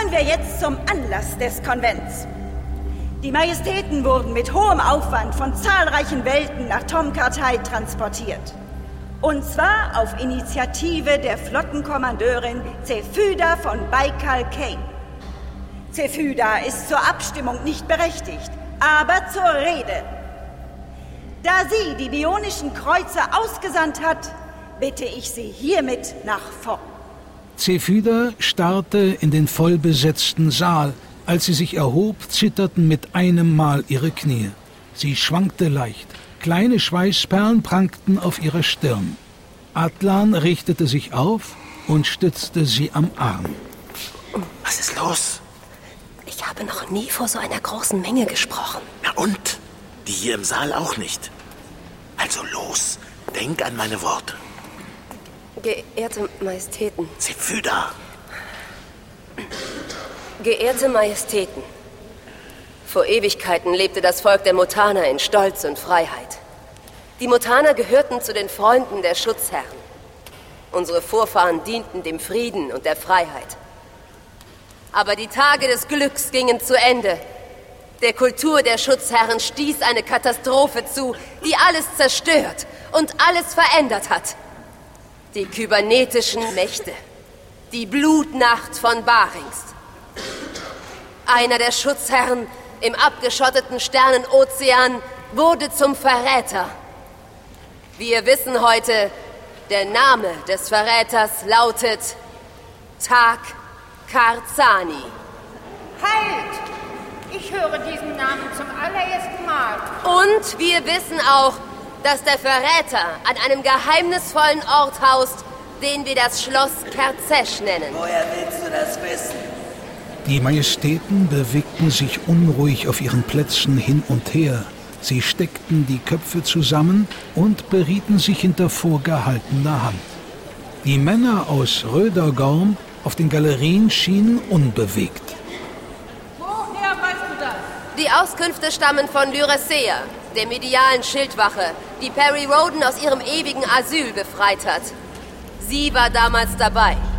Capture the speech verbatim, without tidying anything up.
Kommen wir jetzt zum Anlass des Konvents. Die Majestäten wurden mit hohem Aufwand von zahlreichen Welten nach Tom-Kartai transportiert. Und zwar auf Initiative der Flottenkommandeurin Zephyda von Baikal Kane. Zephyda ist zur Abstimmung nicht berechtigt, aber zur Rede. Da sie die bionischen Kreuzer ausgesandt hat, bitte ich sie hiermit nach vorn. Zephyda starrte in den vollbesetzten Saal. Als sie sich erhob, zitterten mit einem Mal ihre Knie. Sie schwankte leicht. Kleine Schweißperlen prangten auf ihrer Stirn. Atlan richtete sich auf und stützte sie am Arm. Was ist los? Ich habe noch nie vor so einer großen Menge gesprochen. Na und? Die hier im Saal auch nicht. Also los, denk an meine Worte. Geehrte Majestäten. Zephyda. Geehrte Majestäten. Vor Ewigkeiten lebte das Volk der Motaner in Stolz und Freiheit. Die Motaner gehörten zu den Freunden der Schutzherren. Unsere Vorfahren dienten dem Frieden und der Freiheit. Aber die Tage des Glücks gingen zu Ende. Der Kultur der Schutzherren stieß eine Katastrophe zu, die alles zerstört und alles verändert hat. Die kybernetischen Mächte. Die Blutnacht von Barings. Einer der Schutzherren im abgeschotteten Sternenozean wurde zum Verräter. Wir wissen heute, der Name des Verräters lautet Tak Karzani. Halt! Ich höre diesen Namen zum allerersten Mal. Und wir wissen auch, dass der Verräter an einem geheimnisvollen Ort haust, den wir das Schloss Kerzesch nennen. Woher willst du das wissen? Die Majestäten bewegten sich unruhig auf ihren Plätzen hin und her. Sie steckten die Köpfe zusammen und berieten sich hinter vorgehaltener Hand. Die Männer aus Rödergorm auf den Galerien schienen unbewegt. Woher weißt du das? Die Auskünfte stammen von Lyracea, der medialen Schildwache, die Perry Rhodan aus ihrem ewigen Asyl befreit hat. Sie war damals dabei.